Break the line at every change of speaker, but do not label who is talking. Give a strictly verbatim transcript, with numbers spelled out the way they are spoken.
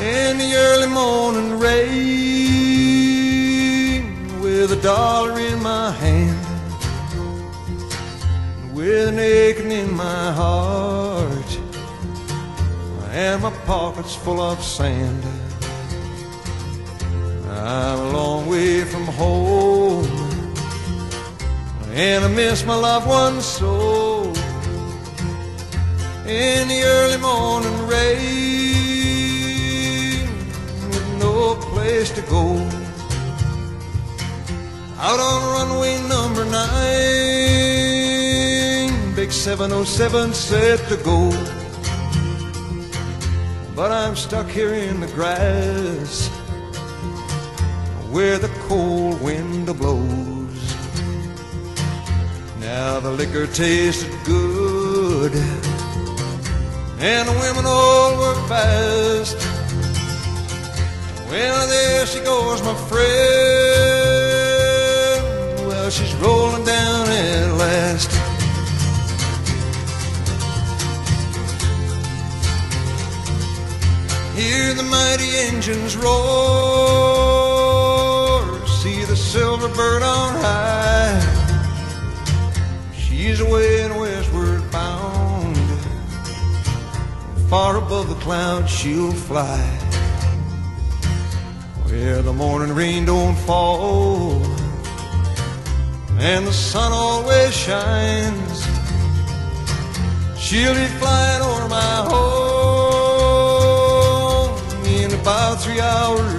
in the early morning rain, with a dollar in my hand, with an aching in my heart, and my pockets full of sand. I'm a long way from home, and I miss my loved ones so. In the early morning rain, with no place to go, out on runway number nine, big seven oh seven set to go. But I'm stuck here in the grass, where the cold wind blows. Now the liquor tasted good, and the women all work fast. Well, there she goes, my friend. Well, she's rolling down at last. Hear the mighty engines roar, see the silver bird on high. She's away and westward bound, far above the clouds she'll fly, where the morning rain don't fall and the sun always shines. She'll be flying over my home in about three hours